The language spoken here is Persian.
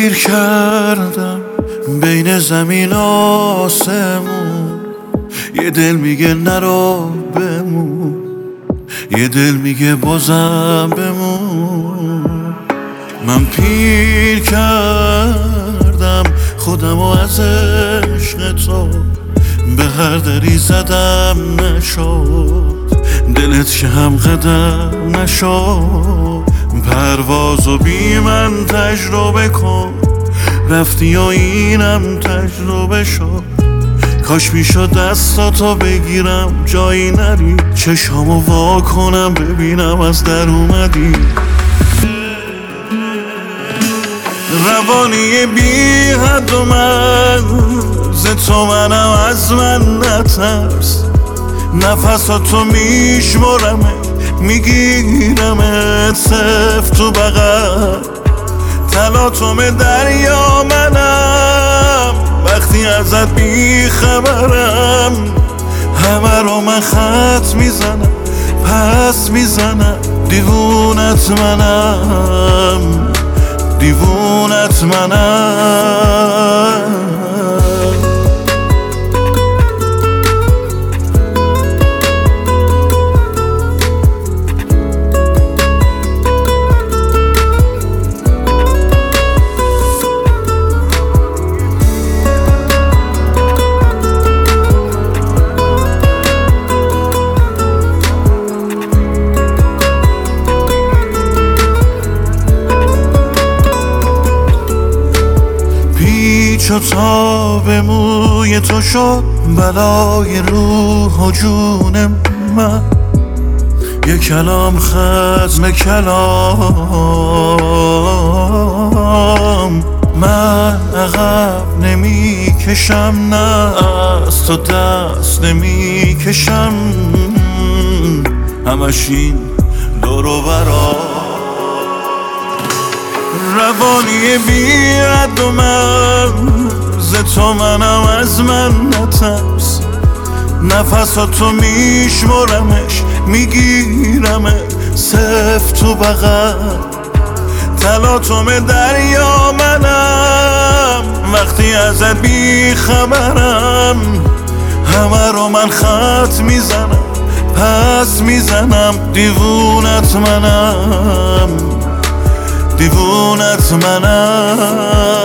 گیر کردم بین زمین و آسمون، یه دل میگه نرو بمون، یه دل میگه بازم بمون. من پیر کردم خودمو از عشق تو، به هر دری زدم نشد، دلت که هم قدم نشد. پروازو بی من تجربه کن، رفتی و اینم تجربه شد. کاش میشد دستاتو بگیرم جایی نری، چشامو وا کنم ببینم از در اومدی. روانی بی حد و مرز تو، منم از من نترس. نفساتو میشمرمه میگیرمت سفت تو بغل. تلاطم دریا منم وقتی ازت بیخبرم، همه رو من خط میزنم پس میزنم. دیوونت منم، دیوونت منم. چو تاب موی تو شد بلای روح و جون من، یه کلام ختم کلام. من عقب نمی کشم نه از تو دست نمی کشم، همش این دور و برا. روانی بی حد و مرز تو، منم از من نترس. نفساتو میشمرمش میگیرمه سفت تو بغل. تلاطم دریا منم وقتی ازت بیخبرم، همه رو من خط میزنم پس میزنم. دیوونت منم، دیوونت منم.